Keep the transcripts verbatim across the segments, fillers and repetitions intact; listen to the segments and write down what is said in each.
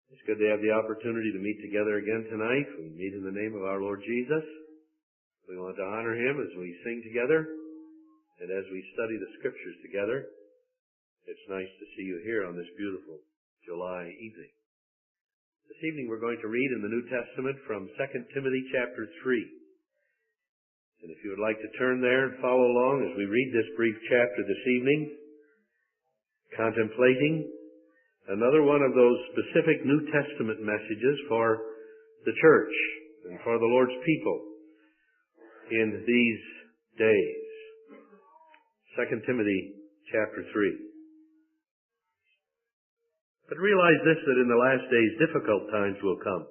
It's good to have the opportunity to meet together again tonight. We meet in the name of our Lord Jesus. We want to honor Him as we sing together and as we study the Scriptures together. It's nice to see you here on this beautiful July evening. This evening we're going to read in the New Testament from Second Timothy chapter three. And if you would like to turn there and follow along as we read this brief chapter this evening, contemplating another one of those specific New Testament messages for the church and for the Lord's people in these days. Second Timothy chapter three. But realize this, that in the last days difficult times will come.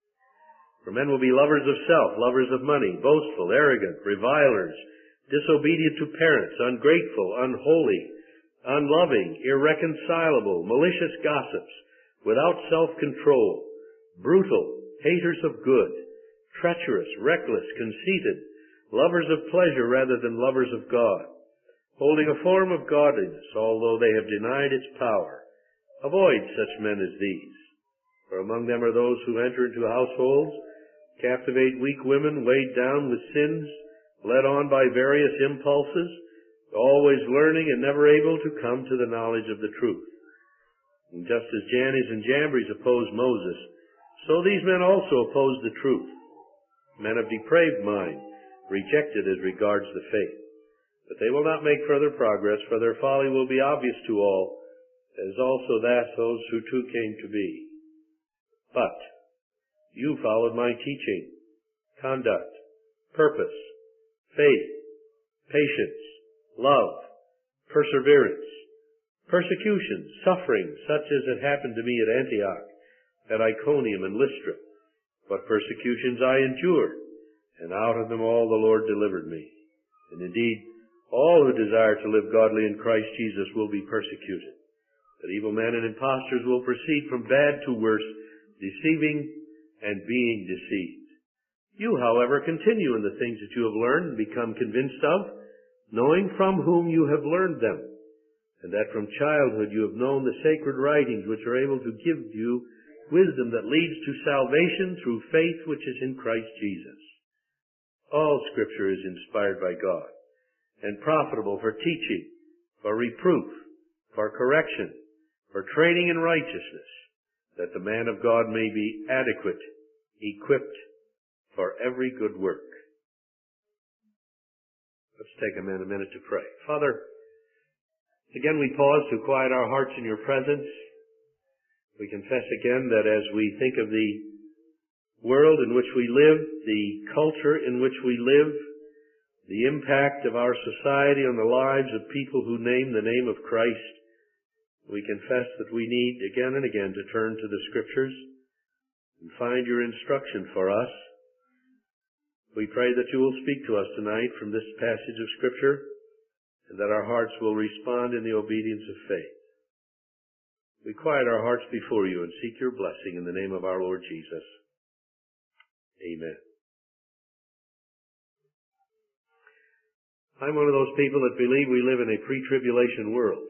For men will be lovers of self, lovers of money, boastful, arrogant, revilers, disobedient to parents, ungrateful, unholy, unloving, irreconcilable, malicious gossips, without self-control, brutal, haters of good, treacherous, reckless, conceited, lovers of pleasure rather than lovers of God, holding a form of godliness, although they have denied its power. Avoid such men as these. For among them are those who enter into households, captivate weak women, weighed down with sins, led on by various impulses, always learning and never able to come to the knowledge of the truth. And just as Jannes and Jambres opposed Moses, so these men also oppose the truth. Men of depraved mind, rejected as regards the faith. But they will not make further progress, for their folly will be obvious to all, as also that those who too came to be. But you followed my teaching, conduct, purpose, faith, patience, love, perseverance, persecution, suffering, such as had happened to me at Antioch, at Iconium and Lystra. What persecutions I endured, and out of them all the Lord delivered me. And indeed, all who desire to live godly in Christ Jesus will be persecuted. But evil men and impostors will proceed from bad to worse, deceiving and being deceived. You, however, continue in the things that you have learned and become convinced of, knowing from whom you have learned them, and that from childhood you have known the sacred writings which are able to give you wisdom that leads to salvation through faith which is in Christ Jesus. All Scripture is inspired by God and profitable for teaching, for reproof, for correction, for training in righteousness, that the man of God may be adequate, equipped for every good work. Let's take a minute, a minute to pray. Father, again we pause to quiet our hearts in your presence. We confess again that as we think of the world in which we live, the culture in which we live, the impact of our society on the lives of people who name the name of Christ, we confess that we need again and again to turn to the Scriptures and find your instruction for us. We pray that you will speak to us tonight from this passage of Scripture, and that our hearts will respond in the obedience of faith. We quiet our hearts before you and seek your blessing in the name of our Lord Jesus. Amen. I'm one of those people that believe we live in a pre-tribulation world.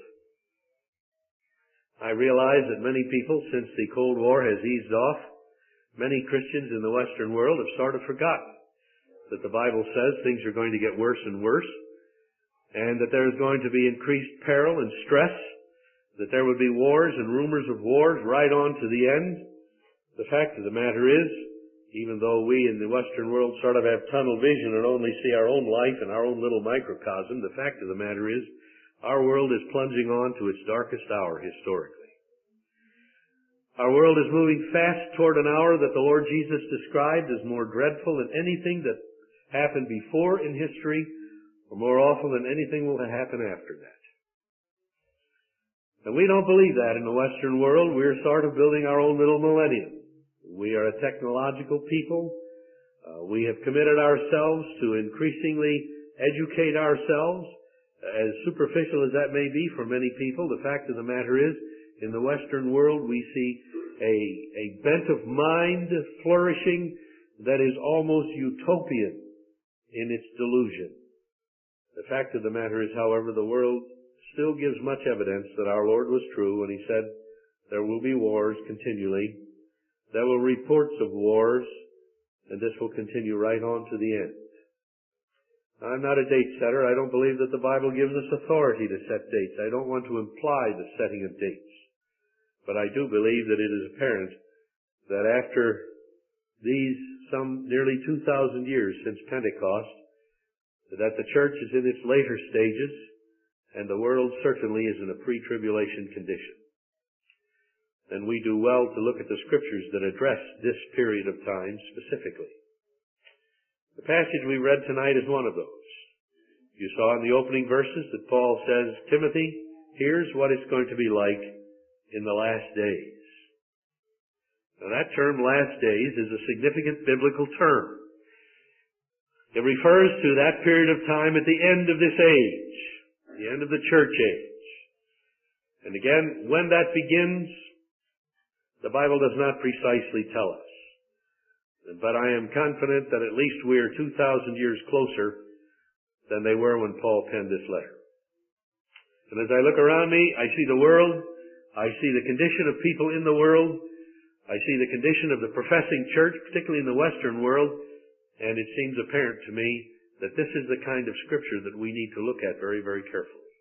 I realize that many people, since the Cold War has eased off, many Christians in the Western world have sort of forgotten that the Bible says things are going to get worse and worse, and that there is going to be increased peril and stress, that there would be wars and rumors of wars right on to the end. The fact of the matter is, even though we in the Western world sort of have tunnel vision and only see our own life in our own little microcosm, the fact of the matter is, our world is plunging on to its darkest hour historically. Our world is moving fast toward an hour that the Lord Jesus described as more dreadful than anything that happened before in history, or more awful than anything will happen after that. And we don't believe that in the Western world. We're sort of building our own little millennium. We are a technological people. Uh, we have committed ourselves to increasingly educate ourselves. As superficial as that may be for many people, the fact of the matter is, in the Western world we see a, a bent of mind flourishing that is almost utopian in its delusion. The fact of the matter is, however, the world still gives much evidence that our Lord was true when he said there will be wars continually, There will be reports of wars, and this will continue right on to the end. I'm not a date setter. I don't believe that the Bible gives us authority to set dates. I don't want to imply the setting of dates. But I do believe that it is apparent that after these some nearly two thousand years since Pentecost, that the church is in its later stages, and the world certainly is in a pre-tribulation condition. And we do well to look at the scriptures that address this period of time specifically. The passage we read tonight is one of those. You saw in the opening verses that Paul says, Timothy, here's what it's going to be like in the last days. Now that term, last days, is a significant biblical term. It refers to that period of time at the end of this age, the end of the church age. And again, when that begins, the Bible does not precisely tell us. But I am confident that at least we are two thousand years closer than they were when Paul penned this letter. And as I look around me, I see the world, I see the condition of people in the world, I see the condition of the professing church, particularly in the Western world, and it seems apparent to me that this is the kind of scripture that we need to look at very, very carefully.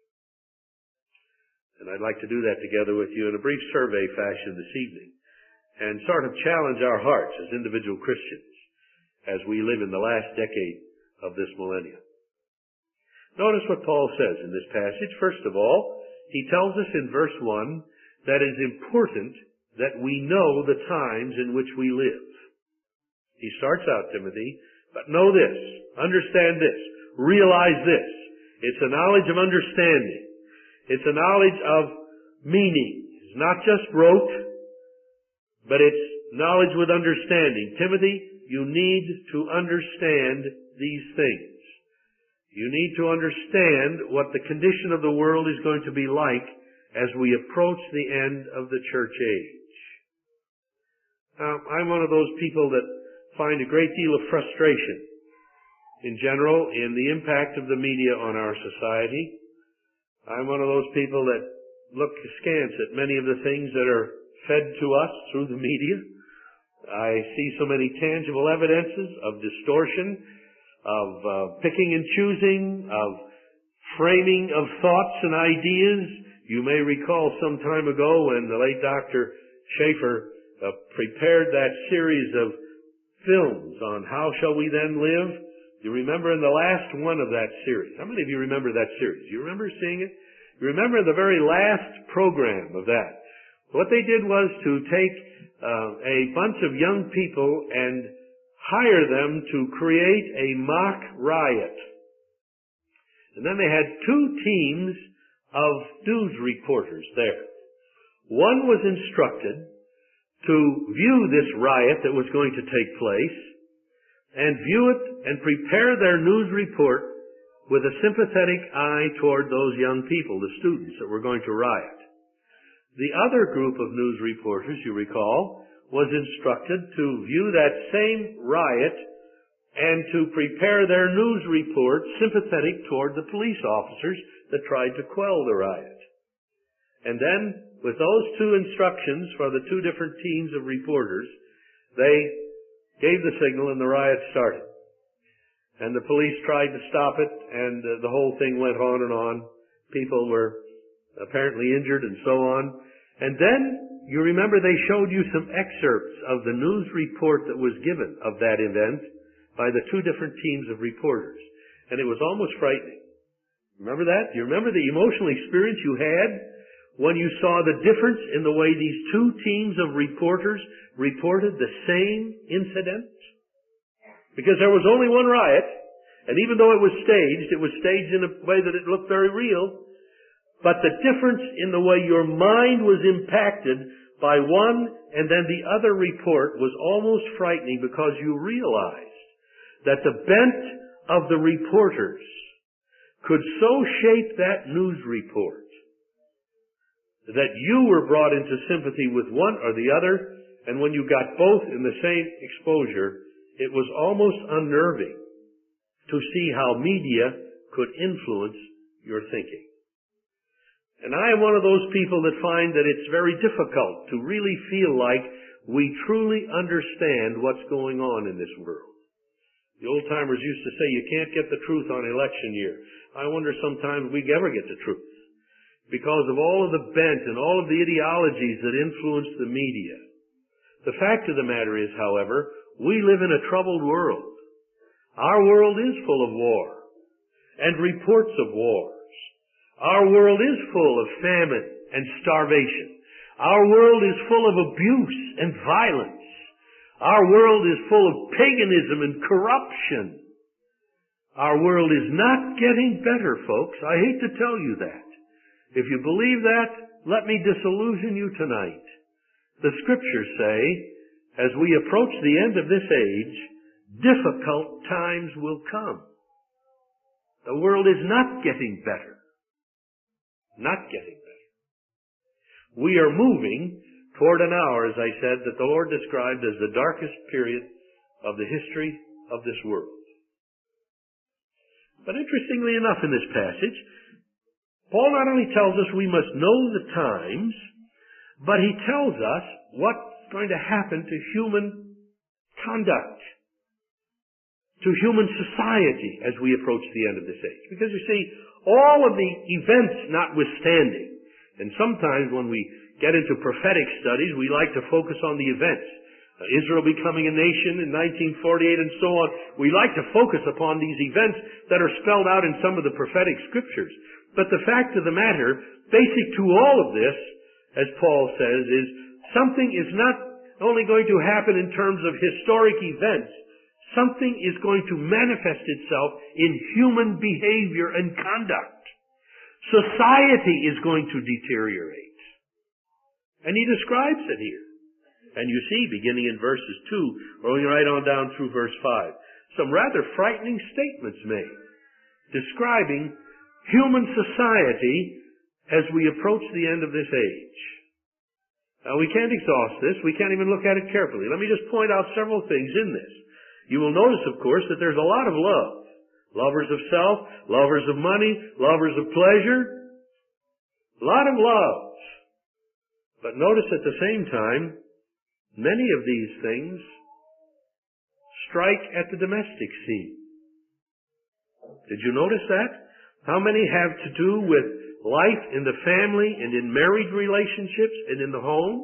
And I'd like to do that together with you in a brief survey fashion this evening, and sort of challenge our hearts as individual Christians as we live in the last decade of this millennium. Notice what Paul says in this passage. First of all, he tells us in verse one that it is important that we know the times in which we live. He starts out, Timothy, but know this, understand this, realize this. It's a knowledge of understanding. It's a knowledge of meaning. It's not just rote, but it's knowledge with understanding. Timothy, you need to understand these things. You need to understand what the condition of the world is going to be like as we approach the end of the church age. Now, I'm one of those people that find a great deal of frustration in general in the impact of the media on our society. I'm one of those people that look askance at many of the things that are fed to us through the media. I see so many tangible evidences of distortion, of uh, picking and choosing, of framing of thoughts and ideas. You may recall some time ago when the late Doctor Schaeffer uh, prepared that series of films on How Shall We Then Live. You remember in the last one of that series. How many of you remember that series? You remember seeing it? You remember the very last program of that. What they did was to take uh, a bunch of young people and hire them to create a mock riot. And then they had two teams of news reporters there. One was instructed to view this riot that was going to take place and view it and prepare their news report with a sympathetic eye toward those young people, the students that were going to riot. The other group of news reporters, you recall, was instructed to view that same riot and to prepare their news report sympathetic toward the police officers that tried to quell the riot. And then, with those two instructions for the two different teams of reporters, they gave the signal and the riot started. And the police tried to stop it, and uh, the whole thing went on and on. People were apparently injured and so on. And then, you remember they showed you some excerpts of the news report that was given of that event by the two different teams of reporters. And it was almost frightening. Remember that? Do you remember the emotional experience you had when you saw the difference in the way these two teams of reporters reported the same incident? Because there was only one riot, and even though it was staged, it was staged in a way that it looked very real. But the difference in the way your mind was impacted by one and then the other report was almost frightening, because you realized that the bent of the reporters could so shape that news report that you were brought into sympathy with one or the other, and when you got both in the same exposure, it was almost unnerving to see how media could influence your thinking. And I am one of those people that find that it's very difficult to really feel like we truly understand what's going on in this world. The old-timers used to say you can't get the truth on election year. I wonder sometimes we ever get the truth because of all of the bent and all of the ideologies that influence the media. The fact of the matter is, however, we live in a troubled world. Our world is full of war and reports of wars. Our world is full of famine and starvation. Our world is full of abuse and violence. Our world is full of paganism and corruption. Our world is not getting better, folks. I hate to tell you that. If you believe that, let me disillusion you tonight. The Scriptures say, as we approach the end of this age, difficult times will come. The world is not getting better. Not getting better. We are moving toward an hour, as I said, that the Lord described as the darkest period of the history of this world. But interestingly enough in this passage, Paul not only tells us we must know the times, but he tells us what's going to happen to human conduct, to human society as we approach the end of this age. Because you see, all of the events notwithstanding, and sometimes when we get into prophetic studies, we like to focus on the events. Uh, Israel becoming a nation in nineteen forty-eight and so on. We like to focus upon these events that are spelled out in some of the prophetic scriptures. But the fact of the matter, basic to all of this, as Paul says, is something is not only going to happen in terms of historic events, something is going to manifest itself in human behavior and conduct. Society is going to deteriorate. And he describes it here. And you see, beginning in verses two, rolling right on down through verse five, some rather frightening statements made, describing human society as we approach the end of this age. Now, we can't exhaust this. We can't even look at it carefully. Let me just point out several things in this. You will notice, of course, that there's a lot of love. Lovers of self, lovers of money, lovers of pleasure. A lot of love. But notice at the same time, many of these things strike at the domestic scene. Did you notice that? How many have to do with life in the family and in married relationships and in the home?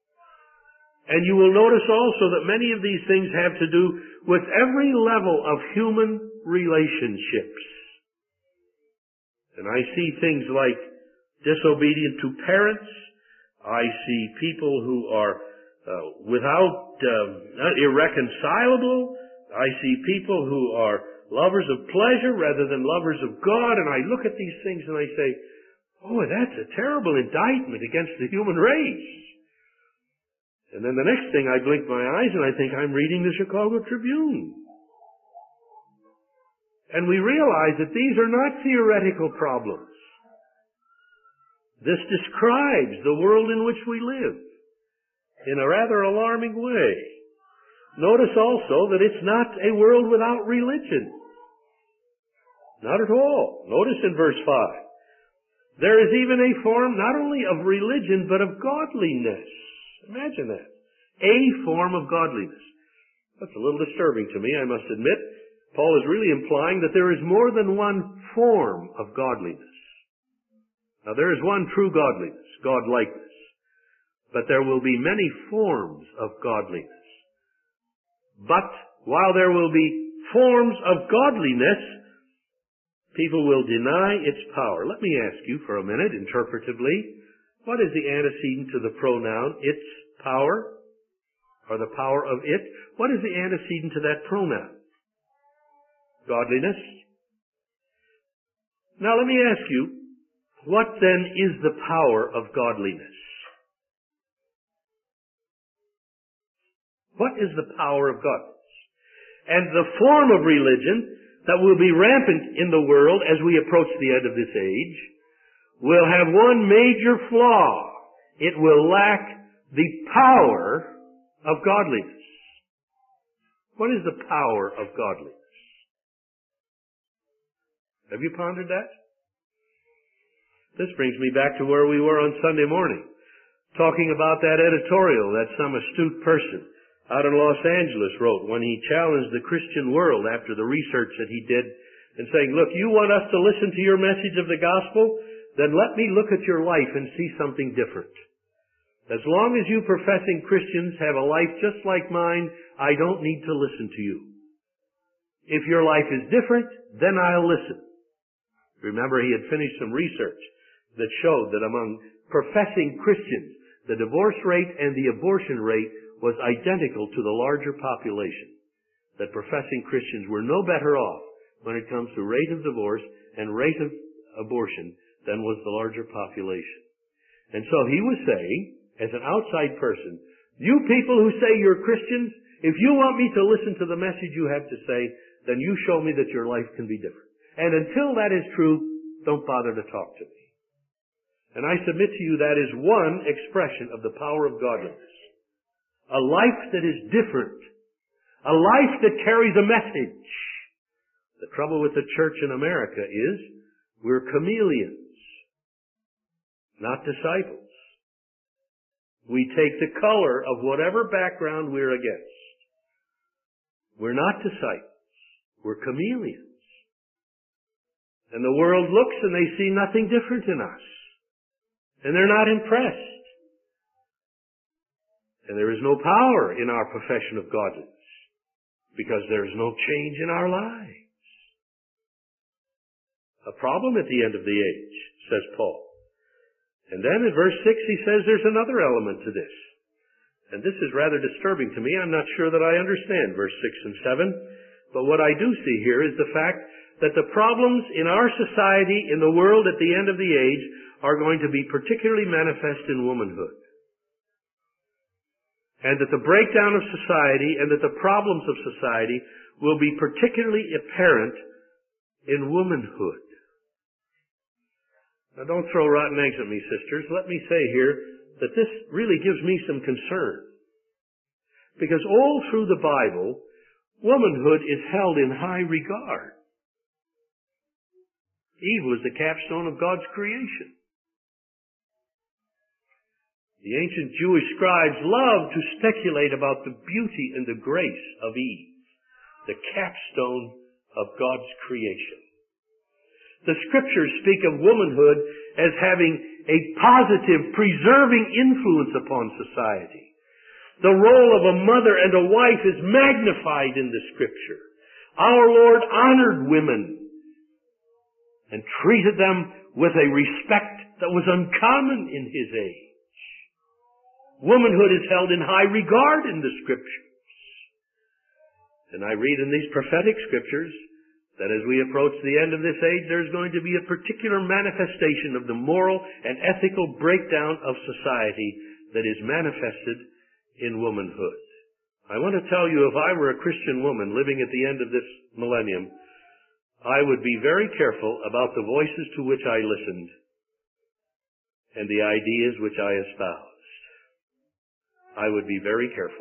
And you will notice also that many of these things have to do with every level of human relationships. And I see things like disobedient to parents. I see people who are uh, without, uh, irreconcilable. I see people who are lovers of pleasure rather than lovers of God. And I look at these things and I say, oh, that's a terrible indictment against the human race. And then the next thing I blink my eyes and I think I'm reading the Chicago Tribune. And we realize that these are not theoretical problems. This describes the world in which we live in a rather alarming way. Notice also that it's not a world without religion. Not at all. Notice in verse five. There is even a form not only of religion but of godliness. Imagine that. A form of godliness. That's a little disturbing to me, I must admit. Paul is really implying that there is more than one form of godliness. Now, there is one true godliness, godlikeness. But there will be many forms of godliness. But while there will be forms of godliness, people will deny its power. Let me ask you for a minute, interpretively, what is the antecedent to the pronoun its power? Or the power of it? What is the antecedent to that pronoun? Godliness. Now let me ask you, what then is the power of godliness? What is the power of godliness? And the form of religion that will be rampant in the world as we approach the end of this age will have one major flaw. It will lack the power of godliness. What is the power of godliness? Have you pondered that? This brings me back to where we were on Sunday morning, talking about that editorial that some astute person out in Los Angeles wrote when he challenged the Christian world after the research that he did and saying, look, you want us to listen to your message of the gospel? Then let me look at your life and see something different. As long as you professing Christians have a life just like mine, I don't need to listen to you. If your life is different, then I'll listen. Remember, he had finished some research that showed that among professing Christians, the divorce rate and the abortion rate was identical to the larger population. That professing Christians were no better off when it comes to rate of divorce and rate of abortion than was the larger population. And so he was saying, as an outside person, you people who say you're Christians, if you want me to listen to the message you have to say, then you show me that your life can be different. And until that is true, don't bother to talk to me. And I submit to you that is one expression of the power of godliness. A life that is different. A life that carries a message. The trouble with the church in America is we're chameleons, not disciples. We take the color of whatever background we're against. We're not disciples. We're chameleons. And the world looks and they see nothing different in us. And they're not impressed. And there is no power in our profession of godliness because there is no change in our lives. A problem at the end of the age, says Paul. And then in verse six he says there's another element to this. And this is rather disturbing to me. I'm not sure that I understand verse six and seven. But what I do see here is the fact that the problems in our society, in the world at the end of the age, are going to be particularly manifest in womanhood. And that the breakdown of society and that the problems of society will be particularly apparent in womanhood. Now don't throw rotten eggs at me, sisters. Let me say here that this really gives me some concern. Because all through the Bible, womanhood is held in high regard. Eve was the capstone of God's creation. The ancient Jewish scribes loved to speculate about the beauty and the grace of Eve, the capstone of God's creation. The scriptures speak of womanhood as having a positive, preserving influence upon society. The role of a mother and a wife is magnified in the scripture. Our Lord honored women and treated them with a respect that was uncommon in his age. Womanhood is held in high regard in the scriptures. And I read in these prophetic scriptures that as we approach the end of this age, there's going to be a particular manifestation of the moral and ethical breakdown of society that is manifested in womanhood. I want to tell you, if I were a Christian woman living at the end of this millennium, I would be very careful about the voices to which I listened and the ideas which I espoused. I would be very careful.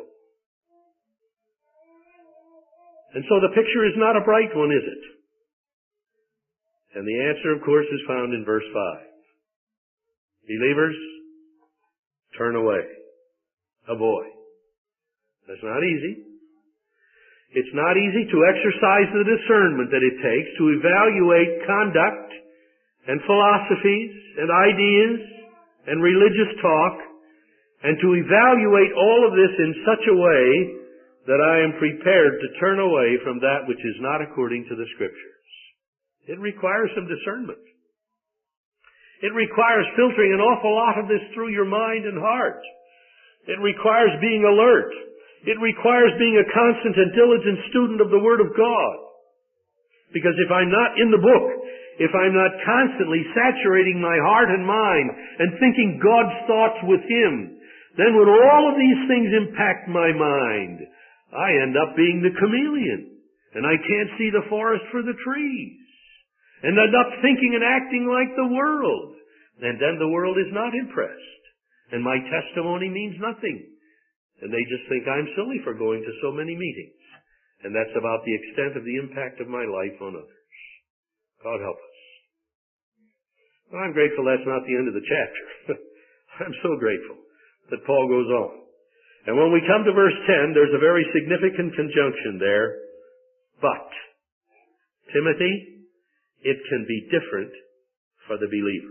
And so the picture is not a bright one, is it? And the answer, of course, is found in verse five. Believers, turn away. Avoid. That's not easy. It's not easy to exercise the discernment that it takes to evaluate conduct and philosophies and ideas and religious talk and to evaluate all of this in such a way that I am prepared to turn away from that which is not according to the Scriptures. It requires some discernment. It requires filtering an awful lot of this through your mind and heart. It requires being alert. It requires being a constant and diligent student of the Word of God. Because if I'm not in the book, if I'm not constantly saturating my heart and mind and thinking God's thoughts with Him, then when all of these things impact my mind, I end up being the chameleon, and I can't see the forest for the trees, and end up thinking and acting like the world. And then the world is not impressed, and my testimony means nothing. And they just think I'm silly for going to so many meetings. And that's about the extent of the impact of my life on others. God help us. Well, I'm grateful that's not the end of the chapter. I'm so grateful. that Paul goes on. And when we come to verse ten, there's a very significant conjunction there. But, Timothy, it can be different for the believer.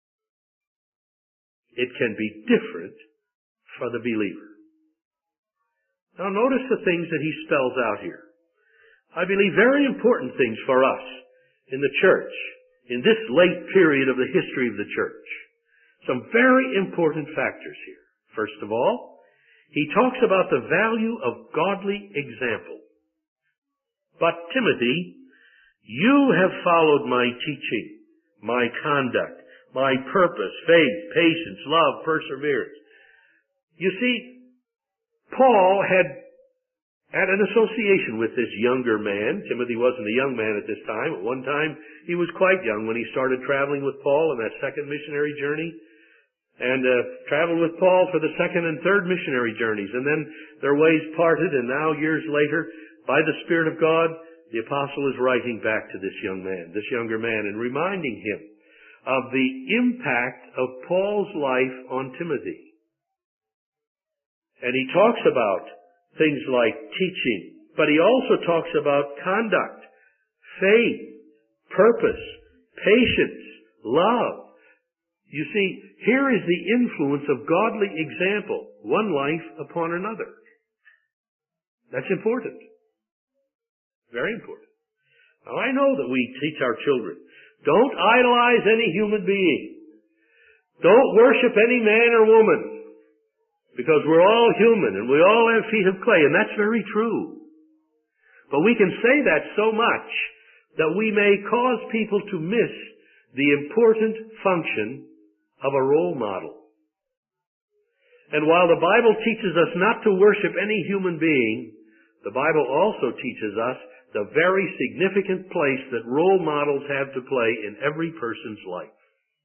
It can be different for the believer. Now notice the things that he spells out here. I believe very important things for us in the church, in this late period of the history of the church. Some very important factors here. First of all, he talks about the value of godly example. But Timothy, you have followed my teaching, my conduct, my purpose, faith, patience, love, perseverance. You see, Paul had had an association with this younger man. Timothy wasn't a young man at this time. At one time, he was quite young when he started traveling with Paul on that second missionary journey. And uh, traveled with Paul for the second and third missionary journeys. And then their ways parted, and now years later, by the Spirit of God, the apostle is writing back to this young man, this younger man, and reminding him of the impact of Paul's life on Timothy. And he talks about things like teaching, but he also talks about conduct, faith, purpose, patience, love. You see, here is the influence of godly example, one life upon another. That's important. Very important. Now I know that we teach our children, don't idolize any human being. Don't worship any man or woman. Because we're all human and we all have feet of clay, and that's very true. But we can say that so much that we may cause people to miss the important function of a role model. And while the Bible teaches us not to worship any human being, the Bible also teaches us the very significant place that role models have to play in every person's life.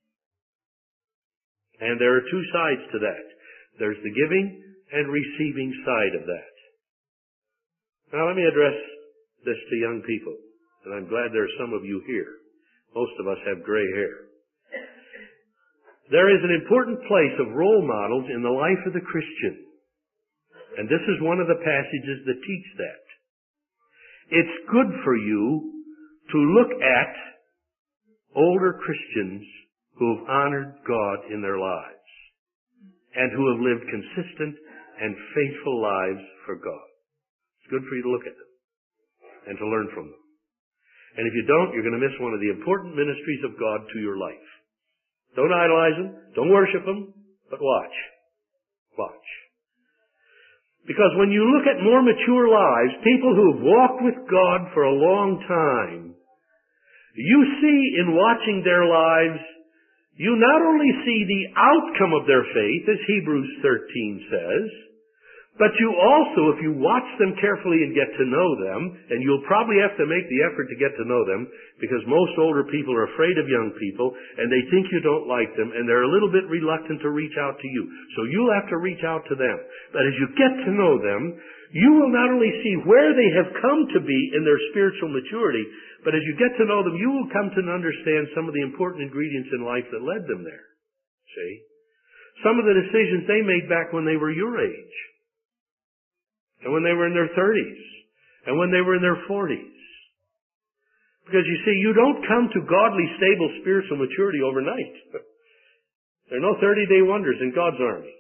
And there are two sides to that. There's the giving and receiving side of that. Now let me address this to young people, and I'm glad there are some of you here. Most of us have gray hair. There is an important place of role models in the life of the Christian. And this is one of the passages that teach that. It's good for you to look at older Christians who have honored God in their lives and who have lived consistent and faithful lives for God. It's good for you to look at them and to learn from them. And if you don't, you're going to miss one of the important ministries of God to your life. Don't idolize them. Don't worship them. But watch. Watch. Because when you look at more mature lives, people who have walked with God for a long time, you see in watching their lives, you not only see the outcome of their faith, as Hebrews thirteen says, but you also, if you watch them carefully and get to know them, and you'll probably have to make the effort to get to know them, because most older people are afraid of young people, and they think you don't like them, and they're a little bit reluctant to reach out to you. So you'll have to reach out to them. But as you get to know them, you will not only see where they have come to be in their spiritual maturity, but as you get to know them, you will come to understand some of the important ingredients in life that led them there. See? Some of the decisions they made back when they were your age. And when they were in their thirties. And when they were in their forties. Because you see, you don't come to godly, stable spiritual maturity overnight. There are no thirty-day wonders in God's army.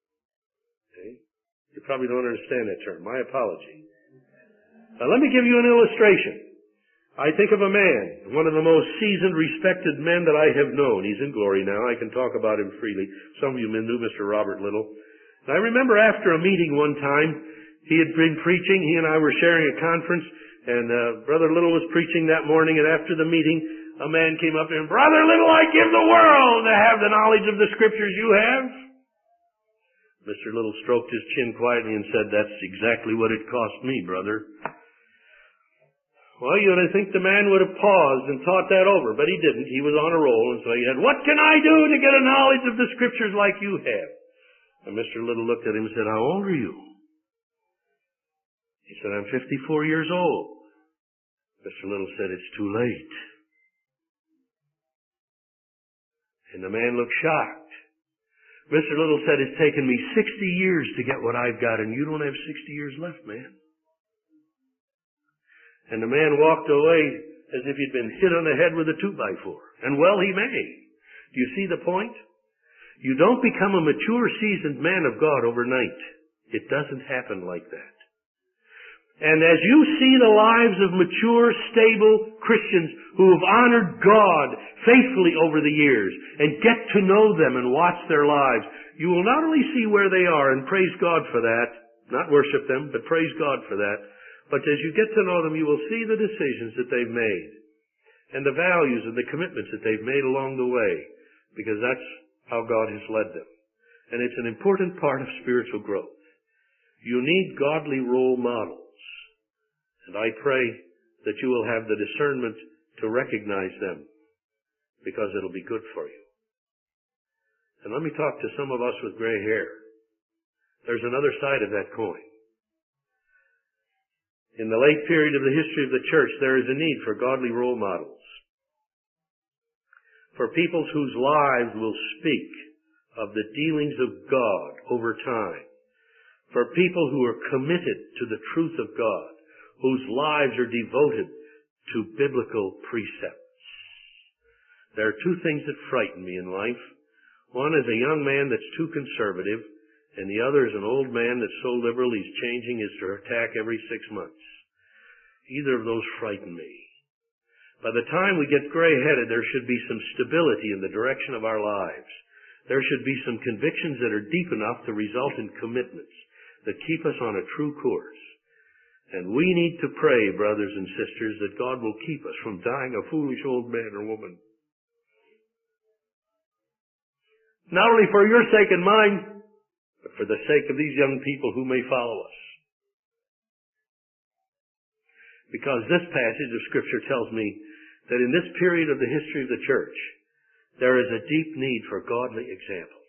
Okay? You probably don't understand that term. My apology. Now let me give you an illustration. I think of a man, one of the most seasoned, respected men that I have known. He's in glory now. I can talk about him freely. Some of you knew Mister Robert Little. And I remember after a meeting one time, he had been preaching. He and I were sharing a conference, and uh, Brother Little was preaching that morning, and after the meeting, a man came up and, Brother Little, I give the world to have the knowledge of the Scriptures you have. Mister Little stroked his chin quietly and said, that's exactly what it cost me, brother. Well, you'd think the man would have paused and thought that over, but he didn't. He was on a roll, and so he said, what can I do to get a knowledge of the Scriptures like you have? And Mister Little looked at him and said, how old are you? He said, I'm fifty-four years old. Mister Little said, it's too late. And the man looked shocked. Mister Little said, it's taken me sixty years to get what I've got, and you don't have sixty years left, man. And the man walked away as if he'd been hit on the head with a two by four. And well he may. Do you see the point? You don't become a mature, seasoned man of God overnight. It doesn't happen like that. And as you see the lives of mature, stable Christians who have honored God faithfully over the years and get to know them and watch their lives, you will not only see where they are and praise God for that, not worship them, but praise God for that, but as you get to know them, you will see the decisions that they've made and the values and the commitments that they've made along the way, because that's how God has led them. And it's an important part of spiritual growth. You need godly role models. And I pray that you will have the discernment to recognize them, because it'll be good for you. And let me talk to some of us with gray hair. There's another side of that coin. In the late period of the history of the church, there is a need for godly role models. For people whose lives will speak of the dealings of God over time. For people who are committed to the truth of God, whose lives are devoted to biblical precepts. There are two things that frighten me in life. One is a young man that's too conservative, and the other is an old man that's so liberal he's changing his tack every six months. Either of those frighten me. By the time we get gray-headed, there should be some stability in the direction of our lives. There should be some convictions that are deep enough to result in commitments that keep us on a true course. And we need to pray, brothers and sisters, that God will keep us from dying a foolish old man or woman. Not only for your sake and mine, but for the sake of these young people who may follow us. Because this passage of Scripture tells me that in this period of the history of the church, there is a deep need for godly example.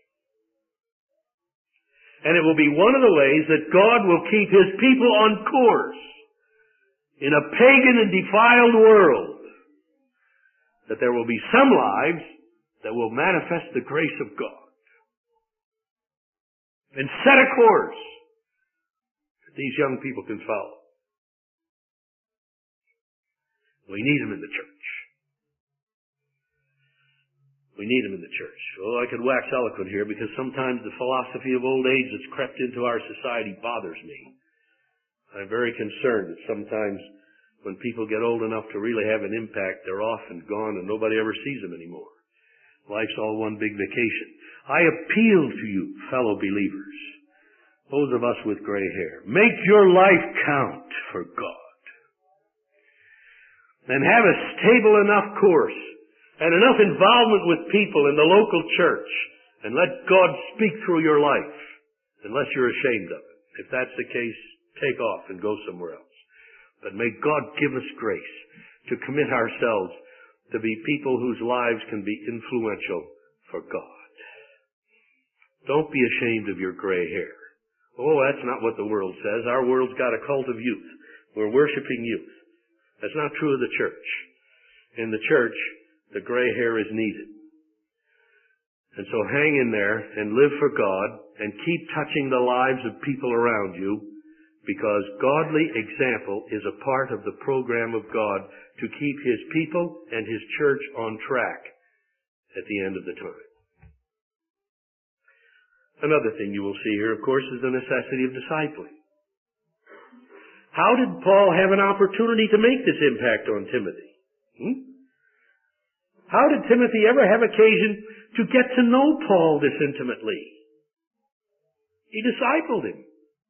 And it will be one of the ways that God will keep His people on course in a pagan and defiled world. That there will be some lives that will manifest the grace of God and set a course that these young people can follow. We need them in the church. We need them in the church. Oh, I could wax eloquent here because sometimes the philosophy of old age that's crept into our society bothers me. I'm very concerned that sometimes when people get old enough to really have an impact, they're off and gone and nobody ever sees them anymore. Life's all one big vacation. I appeal to you, fellow believers, those of us with gray hair, make your life count for God. And have a stable enough course and enough involvement with people in the local church, and let God speak through your life, unless you're ashamed of it. If that's the case, take off and go somewhere else. But may God give us grace to commit ourselves to be people whose lives can be influential for God. Don't be ashamed of your gray hair. Oh, that's not what the world says. Our world's got a cult of youth. We're worshiping youth. That's not true of the church. In the church, the gray hair is needed. And so hang in there and live for God and keep touching the lives of people around you, because godly example is a part of the program of God to keep His people and His church on track at the end of the time. Another thing you will see here, of course, is the necessity of discipling. How did Paul have an opportunity to make this impact on Timothy? Hmm? How did Timothy ever have occasion to get to know Paul this intimately? He discipled him.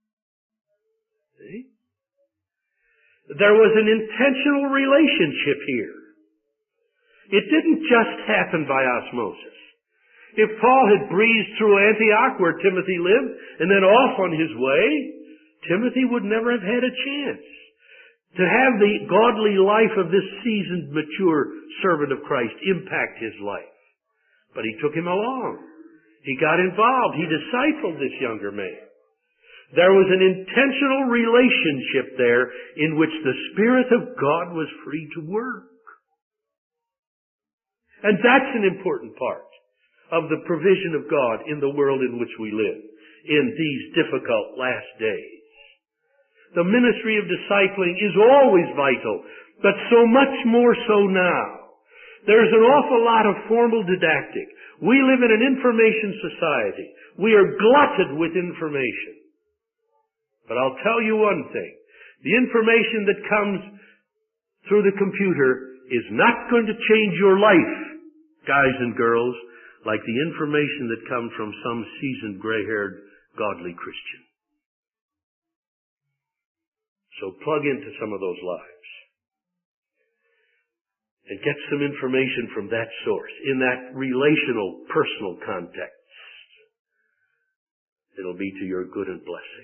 See? There was an intentional relationship here. It didn't just happen by osmosis. If Paul had breezed through Antioch where Timothy lived and then off on his way, Timothy would never have had a chance to have the godly life of this seasoned, mature servant of Christ impact his life. But he took him along. He got involved. He discipled this younger man. There was an intentional relationship there in which the Spirit of God was free to work. And that's an important part of the provision of God in the world in which we live in these difficult last days. The ministry of discipling is always vital, but so much more so now. There's an awful lot of formal didactic. We live in an information society. We are glutted with information. But I'll tell you one thing. The information that comes through the computer is not going to change your life, guys and girls, like the information that comes from some seasoned, gray-haired, godly Christian. So plug into some of those lives and get some information from that source in that relational, personal context. It'll be to your good and blessing.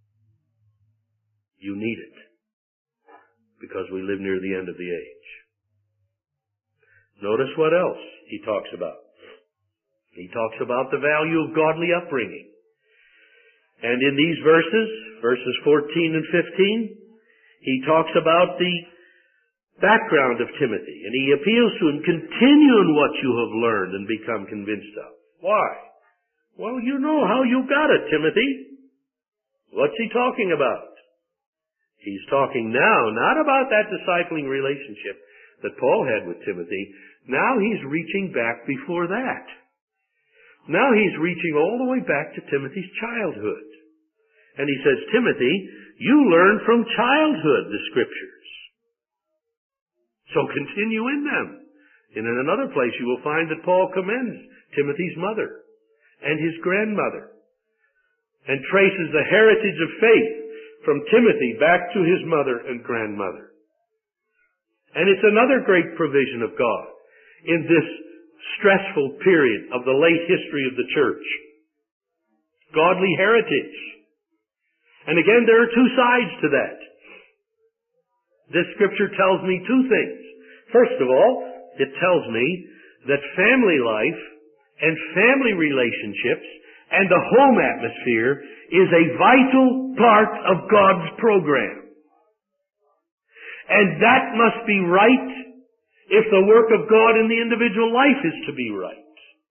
You need it because we live near the end of the age. Notice what else he talks about. He talks about the value of godly upbringing. And in these verses, verses fourteen and fifteen, he talks about the background of Timothy, and he appeals to him, continue in what you have learned and become convinced of. Why? Well, you know how you got it, Timothy. What's he talking about? He's talking now not about that discipling relationship that Paul had with Timothy. Now he's reaching back before that. Now he's reaching all the way back to Timothy's childhood. And he says, Timothy, you learn from childhood the Scriptures. So continue in them. And in another place you will find that Paul commends Timothy's mother and his grandmother and traces the heritage of faith from Timothy back to his mother and grandmother. And it's another great provision of God in this stressful period of the late history of the church. Godly heritage. And again, there are two sides to that. This scripture tells me two things. First of all, it tells me that family life and family relationships and the home atmosphere is a vital part of God's program. And that must be right if the work of God in the individual life is to be right.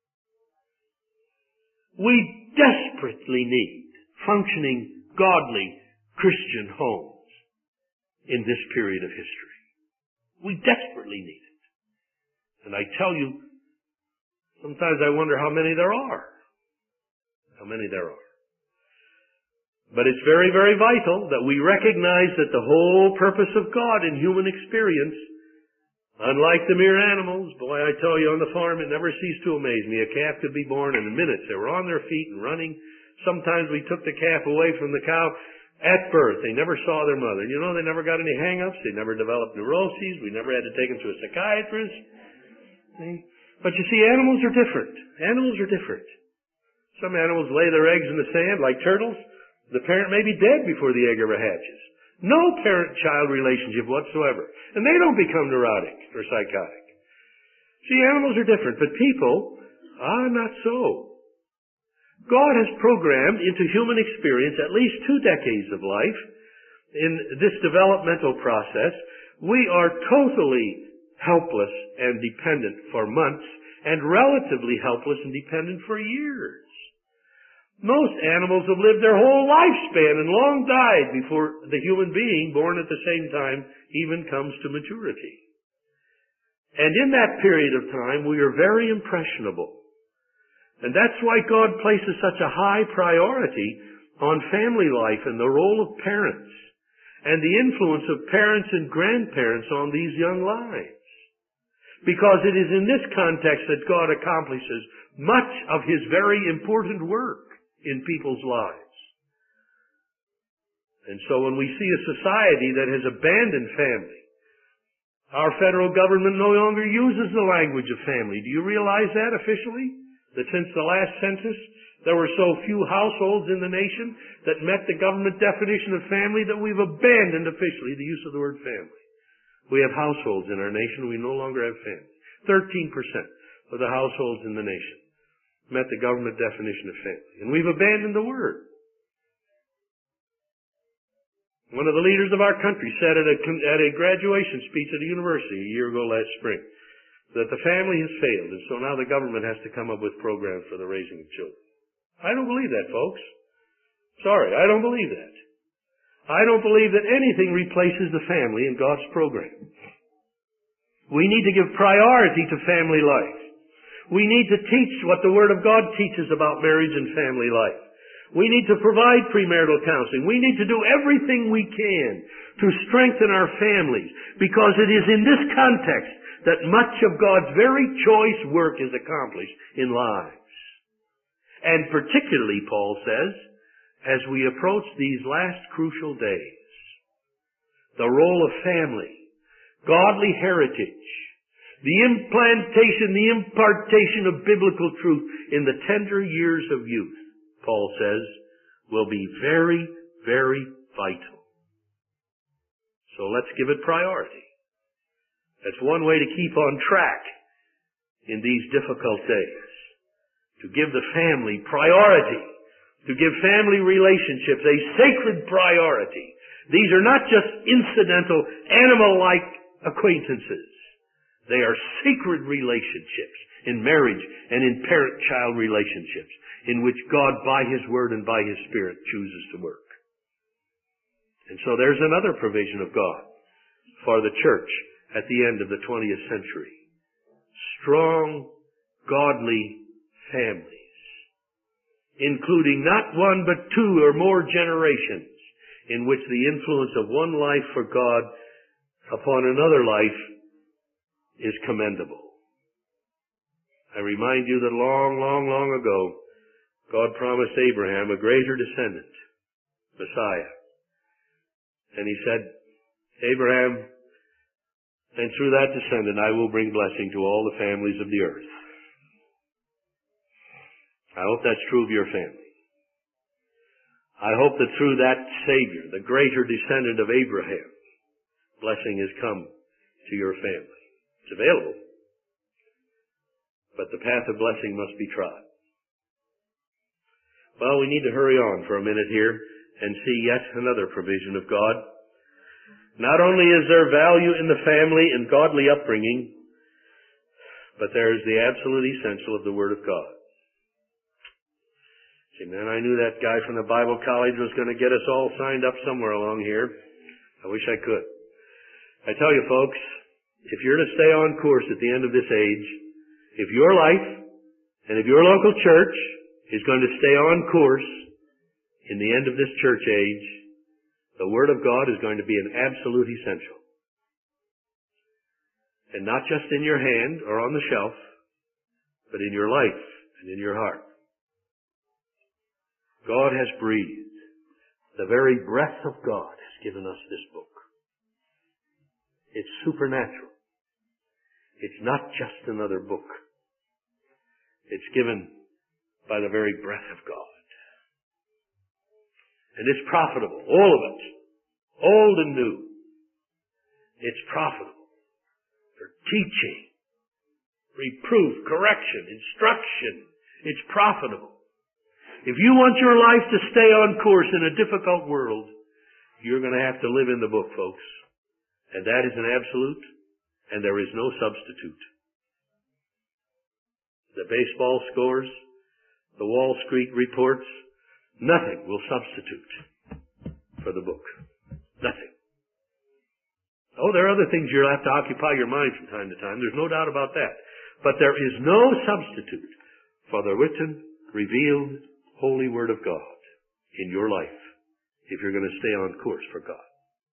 We desperately need functioning, godly Christian homes in this period of history. We desperately need it. And I tell you, sometimes I wonder how many there are. How many there are. But it's very, very vital that we recognize that the whole purpose of God in human experience, unlike the mere animals, boy, I tell you, on the farm it never ceased to amaze me. A calf could be born in minutes. They were on their feet and running. Sometimes we took the calf away from the cow at birth. They never saw their mother. You know, they never got any hang-ups. They never developed neuroses. We never had to take them to a psychiatrist. But you see, animals are different. Animals are different. Some animals lay their eggs in the sand like turtles. The parent may be dead before the egg ever hatches. No parent-child relationship whatsoever. And they don't become neurotic or psychotic. See, animals are different, but people are not so. God has programmed into human experience at least two decades of life. In this developmental process, we are totally helpless and dependent for months and relatively helpless and dependent for years. Most animals have lived their whole lifespan and long died before the human being, born at the same time, even comes to maturity. And in that period of time, we are very impressionable. And that's why God places such a high priority on family life and the role of parents and the influence of parents and grandparents on these young lives. Because it is in this context that God accomplishes much of His very important work in people's lives. And so when we see a society that has abandoned family, our federal government no longer uses the language of family. Do you realize that officially? That since the last census, there were so few households in the nation that met the government definition of family that we've abandoned officially the use of the word family. We have households in our nation. We no longer have family. thirteen percent of the households in the nation met the government definition of family. And we've abandoned the word. One of the leaders of our country said at a, at a graduation speech at a university a year ago last spring, that the family has failed, and so now the government has to come up with programs for the raising of children. I don't believe that, folks. Sorry, I don't believe that. I don't believe that anything replaces the family in God's program. We need to give priority to family life. We need to teach what the Word of God teaches about marriage and family life. We need to provide premarital counseling. We need to do everything we can to strengthen our families, because it is in this context that much of God's very choice work is accomplished in lives. And particularly, Paul says, as we approach these last crucial days, the role of family, godly heritage, the implantation, the impartation of biblical truth in the tender years of youth, Paul says, will be very, very vital. So let's give it priority. That's one way to keep on track in these difficult days. To give the family priority. To give family relationships a sacred priority. These are not just incidental, animal-like acquaintances. They are sacred relationships in marriage and in parent-child relationships in which God, by His Word and by His Spirit, chooses to work. And so there's another provision of God for the church at the end of the twentieth century. Strong, godly families, including not one but two or more generations, in which the influence of one life for God upon another life is commendable. I remind you that long, long, long ago, God promised Abraham a greater descendant, Messiah. And He said, Abraham, and through that descendant I will bring blessing to all the families of the earth. I hope that's true of your family. I hope that through that Savior, the greater descendant of Abraham, blessing has come to your family. It's available. But the path of blessing must be trod. Well, we need to hurry on for a minute here and see yet another provision of God. Not only is there value in the family and godly upbringing, but there is the absolute essential of the Word of God. See, man, I knew that guy from the Bible college was going to get us all signed up somewhere along here. I wish I could. I tell you, folks, if you're to stay on course at the end of this age, if your life and if your local church is going to stay on course in the end of this church age, the Word of God is going to be an absolute essential. And not just in your hand or on the shelf, but in your life and in your heart. God has breathed. The very breath of God has given us this book. It's supernatural. It's not just another book. It's given by the very breath of God. And it's profitable, all of it, old and new. It's profitable for teaching, reproof, correction, instruction. It's profitable. If you want your life to stay on course in a difficult world, you're going to have to live in the book, folks. And that is an absolute, and there is no substitute. The baseball scores, the Wall Street reports, nothing will substitute for the book. Nothing. Oh, there are other things you'll have to occupy your mind from time to time. There's no doubt about that. But there is no substitute for the written, revealed, holy Word of God in your life if you're going to stay on course for God.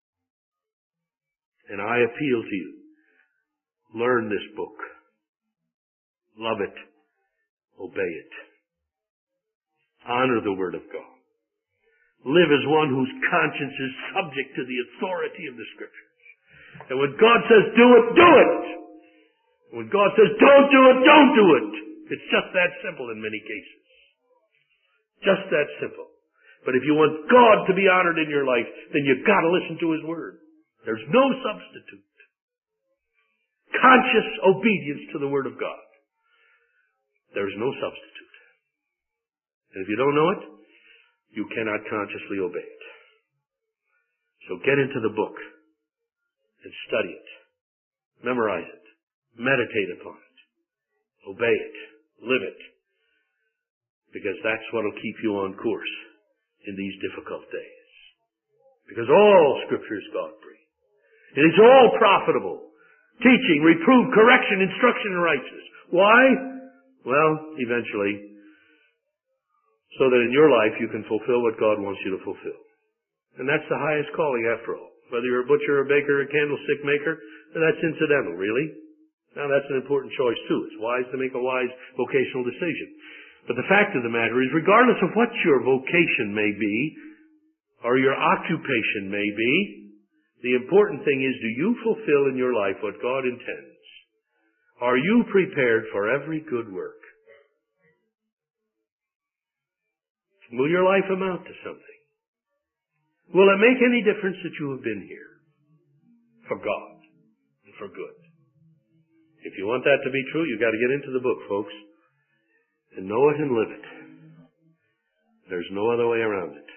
And I appeal to you, learn this book. Love it. Obey it. Honor the Word of God. Live as one whose conscience is subject to the authority of the Scriptures. And when God says do it, do it! When God says don't do it, don't do it! It's just that simple in many cases. Just that simple. But if you want God to be honored in your life, then you've got to listen to His Word. There's no substitute. Conscious obedience to the Word of God. There's no substitute. And if you don't know it, you cannot consciously obey it. So get into the book and study it. Memorize it. Meditate upon it. Obey it. Live it. Because that's what will keep you on course in these difficult days. Because all Scripture is God-breathed. It is all profitable. Teaching, reproof, correction, instruction in righteousness. Why? Well, eventually, so that in your life you can fulfill what God wants you to fulfill. And that's the highest calling after all. Whether you're a butcher, a baker, a candlestick maker, that's incidental, really. Now that's an important choice too. It's wise to make a wise vocational decision. But the fact of the matter is, regardless of what your vocation may be, or your occupation may be, the important thing is, do you fulfill in your life what God intends? Are you prepared for every good work? Will your life amount to something? Will it make any difference that you have been here for God and for good? If you want that to be true, you've got to get into the book, folks, and know it and live it. There's no other way around it.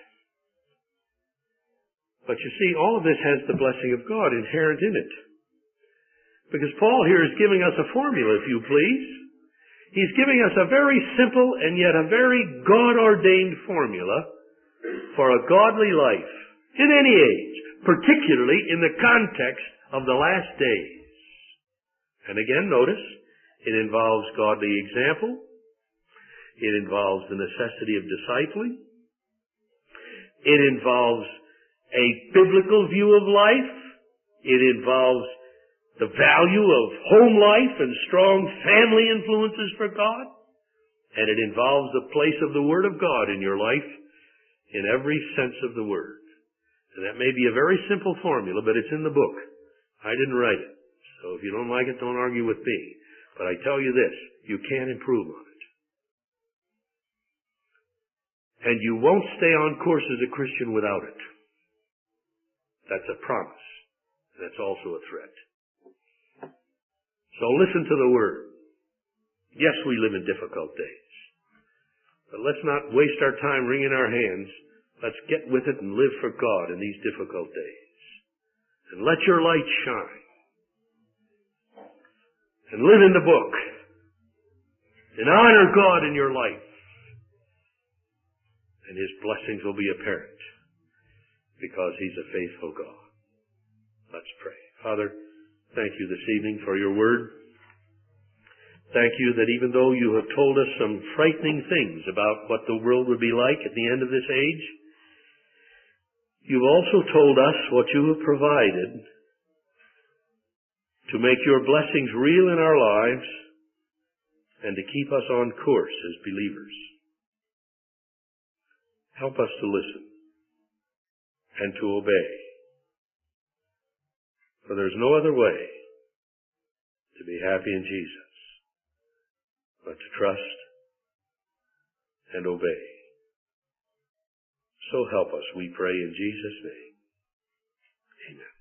But you see, all of this has the blessing of God inherent in it. Because Paul here is giving us a formula, if you please. He's giving us a very simple and yet a very God-ordained formula for a godly life in any age, particularly in the context of the last days. And again, notice, it involves godly example. It involves the necessity of discipling. It involves a biblical view of life. It involves the value of home life and strong family influences for God. And it involves the place of the Word of God in your life in every sense of the word. And that may be a very simple formula, but it's in the book. I didn't write it. So if you don't like it, don't argue with me. But I tell you this, you can improve on it. And you won't stay on course as a Christian without it. That's a promise. That's also a threat. So listen to the Word. Yes, we live in difficult days. But let's not waste our time wringing our hands. Let's get with it and live for God in these difficult days. And let your light shine. And live in the book. And honor God in your life. And His blessings will be apparent. Because He's a faithful God. Let's pray. Father, thank you this evening for your word. Thank you that even though you have told us some frightening things about what the world would be like at the end of this age, you've also told us what you have provided to make your blessings real in our lives and to keep us on course as believers. Help us to listen and to obey. For there's no other way to be happy in Jesus but to trust and obey. So help us, we pray in Jesus' name. Amen.